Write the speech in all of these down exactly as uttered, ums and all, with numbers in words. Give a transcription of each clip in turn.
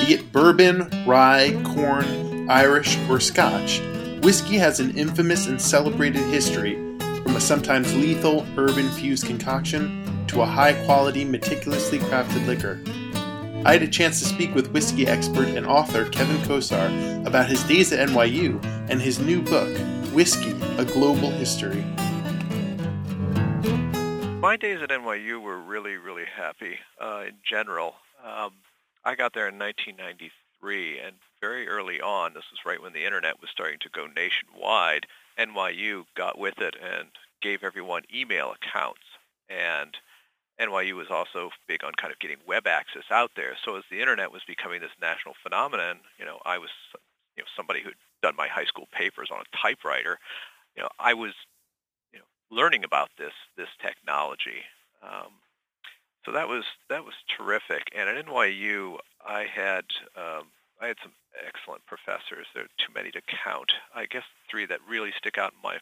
Be it bourbon, rye, corn, Irish, or Scotch, whiskey has an infamous and celebrated history, from a sometimes lethal, herb-infused concoction to a high-quality, meticulously crafted liquor. I had a chance to speak with whiskey expert and author Kevin Kosar about his days at N Y U and his new book, Whiskey, A Global History. My days at N Y U were really, really happy uh, in general. Um, I got there in nineteen ninety-three, and very early on, this was right when the internet was starting to go nationwide, N Y U got with it and gave everyone email accounts. And N Y U was also big on kind of getting web access out there. So as the internet was becoming this national phenomenon, you know, I was, you know, somebody who'd done my high school papers on a typewriter. You know, I was, you know, learning about this this technology. Um, So that was that was terrific. And at N Y U, I had um, I had some excellent professors. There are too many to count. I guess three that really stick out in my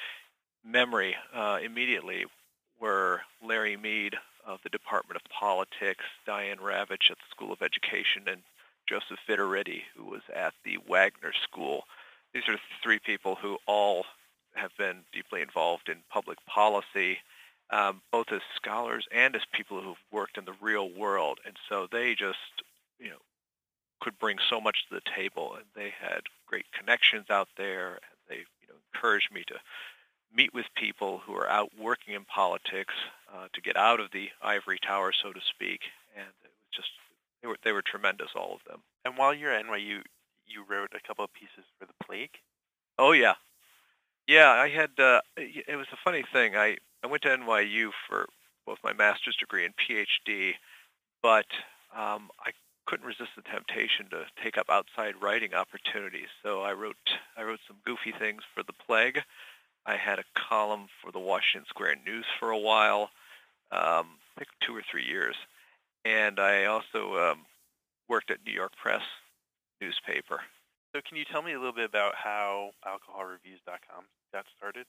memory uh, immediately were Larry Mead of the Department of Politics, Diane Ravitch at the School of Education, and Joseph Vitariti, who was at the Wagner School. These are three people who all have been deeply involved in public policy, Um, both as scholars and as people who've worked in the real world. And so they just, you know, could bring so much to the table, and they had great connections out there, and they, you know, encouraged me to meet with people who are out working in politics, uh, to get out of the ivory tower, so to speak. And it was just, they were, they were tremendous, all of them. And while you're at N Y U, you wrote a couple of pieces for the Plague? Oh, yeah. Yeah, I had, uh, it was a funny thing. I, I went to N Y U for both my master's degree and PhD, but um, I couldn't resist the temptation to take up outside writing opportunities. So I wrote I wrote some goofy things for the Plague. I had a column for the Washington Square News for a while, um, I think two or three years. And I also um, worked at New York Press newspaper. So can you tell me a little bit about how alcohol reviews dot com got started?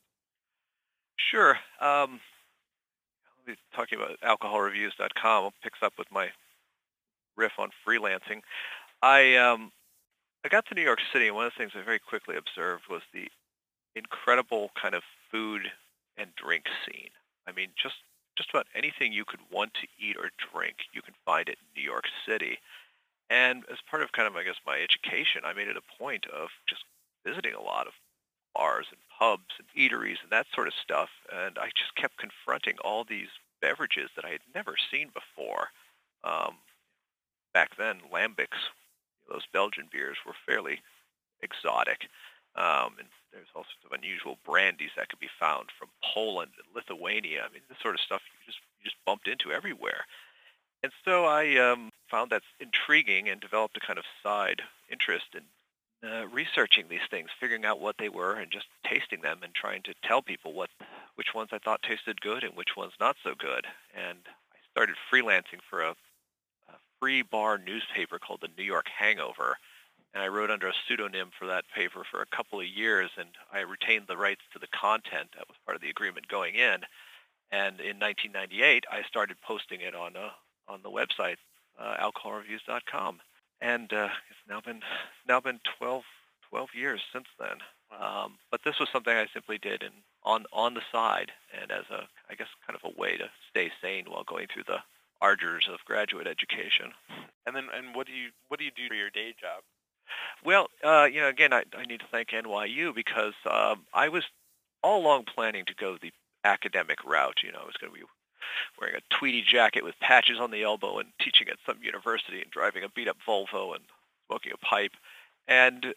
Sure. Um, I'll be talking about alcohol reviews dot com. I'll pick up with my riff on freelancing. I um, I got to New York City, and one of the things I very quickly observed was the incredible kind of food and drink scene. I mean, just just about anything you could want to eat or drink, you can find it in New York City. And as part of kind of, I guess, my education, I made it a point of just visiting a lot of bars and pubs and eateries and that sort of stuff, and I just kept confronting all these beverages that I had never seen before. Um, back then, lambics, those Belgian beers, were fairly exotic, um, and there's all sorts of unusual brandies that could be found from Poland and Lithuania. I mean, this sort of stuff you just you just bumped into everywhere. And so I um, found that intriguing and developed a kind of side interest in Uh, researching these things, figuring out what they were, and just tasting them and trying to tell people what, which ones I thought tasted good and which ones not so good. And I started freelancing for a, a free bar newspaper called the New York Hangover, and I wrote under a pseudonym for that paper for a couple of years, and I retained the rights to the content. That was part of the agreement going in. And in nineteen ninety-eight, I started posting it on uh, on the website, uh, alcohol reviews dot com. And uh, it's now been now been twelve, twelve years since then. Um, but this was something I simply did in, on on the side, and as a, I guess, kind of a way to stay sane while going through the ardors of graduate education. And then, and what do you what do you do for your day job? Well, uh, you know, again, I, I need to thank N Y U because um, I was all along planning to go the academic route. You know, I was going to be wearing a tweedy jacket with patches on the elbow and teaching at some university and driving a beat-up Volvo and smoking a pipe. And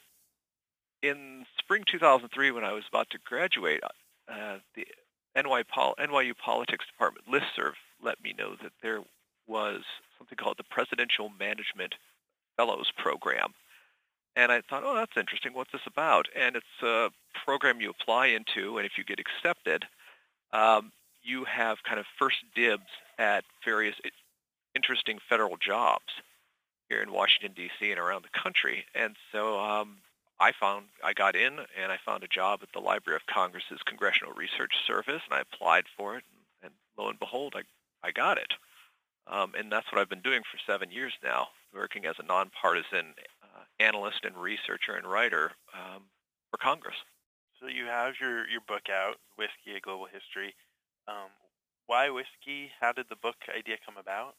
in spring two thousand three, when I was about to graduate, uh, the N Y, Pol- N Y U Politics Department listserv let me know that there was something called the Presidential Management Fellows Program. And I thought, oh, that's interesting. What's this about? And it's a program you apply into, and if you get accepted, um, you have kind of first dibs at various interesting federal jobs here in Washington, D C and around the country. And so um, I found, I got in and I found a job at the Library of Congress's Congressional Research Service, and I applied for it, and, and lo and behold, I, I got it. Um, and that's what I've been doing for seven years now. working as a nonpartisan uh, analyst and researcher and writer um, for Congress. So you have your, your book out, Whiskey, A Global History. Um, why whiskey? How did the book idea come about?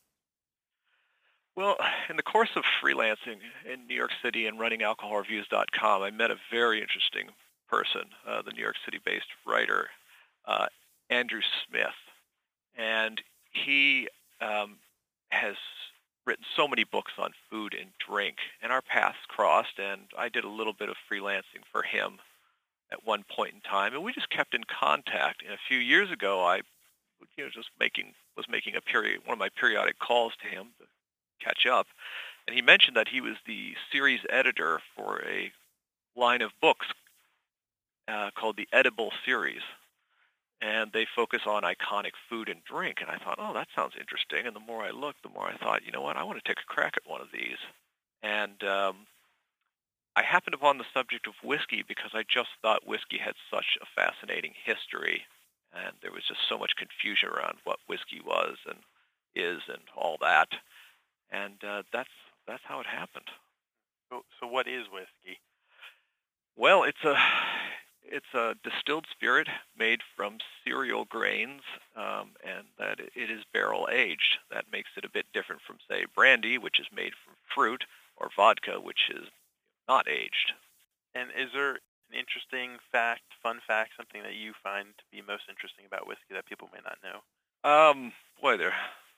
Well, in the course of freelancing in New York City and running alcohol reviews dot com, I met a very interesting person, uh, the New York City-based writer, uh, Andrew Smith. And he um, has written so many books on food and drink, and our paths crossed, and I did a little bit of freelancing for him at one point in time, and we just kept in contact. And a few years ago, I you know, just making was making a period one of my periodic calls to him to catch up, and he mentioned that he was the series editor for a line of books uh, called the Edible Series, and they focus on iconic food and drink. And I thought, oh, that sounds interesting. And the more I looked, the more I thought, you know what, I want to take a crack at one of these. And um, I happened upon the subject of whiskey because I just thought whiskey had such a fascinating history, and there was just so much confusion around what whiskey was and is and all that. And uh, that's that's how it happened. So, so what is whiskey? Well, it's a it's a distilled spirit made from cereal grains, um, and that it is barrel aged. That makes it a bit different from, say, brandy, which is made from fruit, or vodka, which is not aged. And is there an interesting fact, fun fact, something that you find to be most interesting about whiskey that people may not know? Um, boy, there.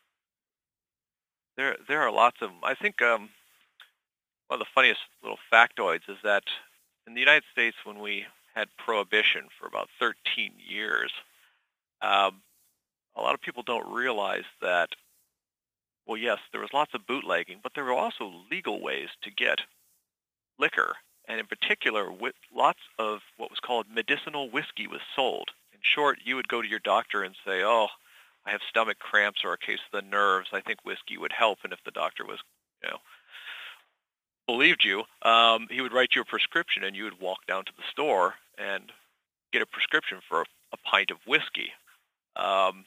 There, there are lots of them. I think um, one of the funniest little factoids is that in the United States, when we had Prohibition for about thirteen years, um, a lot of people don't realize that, well, yes, there was lots of bootlegging, but there were also legal ways to get liquor. And in particular, lots of what was called medicinal whiskey was sold. In short, you would go to your doctor and say, oh, I have stomach cramps or a case of the nerves. I think whiskey would help. And if the doctor was, you know, believed you, um, he would write you a prescription, and you would walk down to the store and get a prescription for a, a pint of whiskey. Um,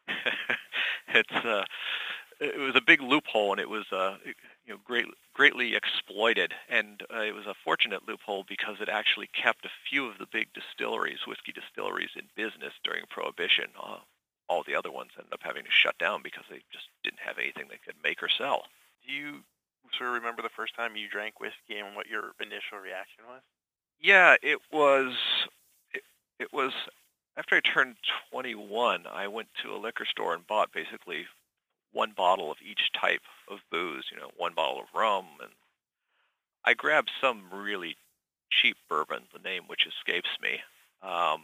it's uh, it was a big loophole, and it was uh, you know great, greatly exploited. And uh, it was a fortunate loophole because it actually kept a few of the big distilleries, whiskey distilleries, in business during Prohibition. Uh, all the other ones ended up having to shut down because they just didn't have anything they could make or sell. Do you sort of remember the first time you drank whiskey and what your initial reaction was? Yeah, it was. It, it was after I turned twenty-one. I went to a liquor store and bought basically one bottle of each type of booze. You know, one bottle of rum, and I grabbed some really cheap bourbon, the name which escapes me. Um,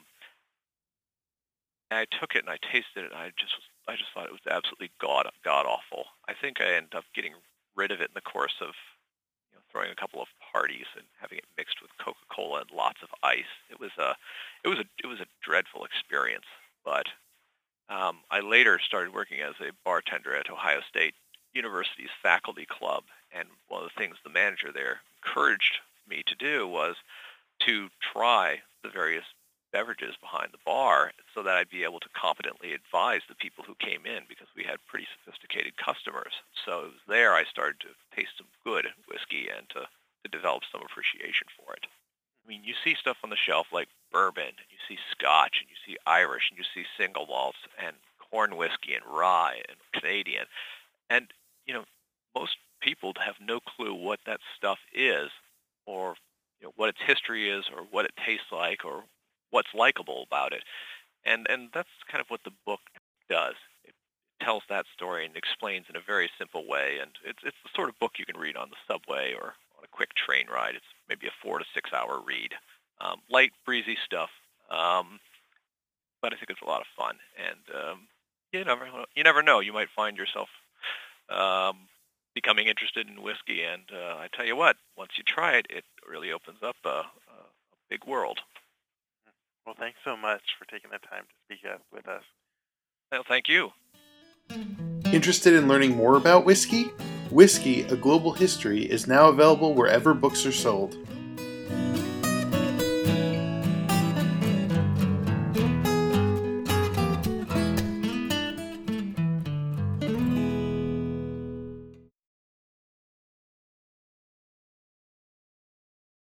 and I took it and I tasted it, and I just I just thought it was absolutely god god awful. I think I ended up getting rid of it in the course of you know, throwing a couple of parties and having it mixed with Coca-Cola and lots of ice. It was a, it was a, it was a dreadful experience. But um, I later started working as a bartender at Ohio State University's faculty club, and one of the things the manager there encouraged me to do was to try the various beverages behind the bar so that I'd be able to competently advise the people who came in, because we had pretty sophisticated customers. So it was there I started to taste some good whiskey and to, to develop some appreciation for it. I mean, you see stuff on the shelf like bourbon, and you see Scotch, and you see Irish, and you see single malts, and corn whiskey, and rye, and Canadian. And, you know, most people have no clue what that stuff is, or you know, what its history is, or what it tastes like, or what's likable about it. And and that's kind of what the book does. It tells that story and explains in a very simple way. And it's it's the sort of book you can read on the subway or on a quick train ride. It's maybe a four to six hour read. Um, light, breezy stuff. Um, but I think it's a lot of fun. And um, you never you never know. You might find yourself um, becoming interested in whiskey. And uh, I tell you what, once you try it, it really opens up a, a big world. Well, thanks so much for taking the time to speak up with us. Well, thank you. Interested in learning more about whiskey? Whiskey, A Global History is now available wherever books are sold.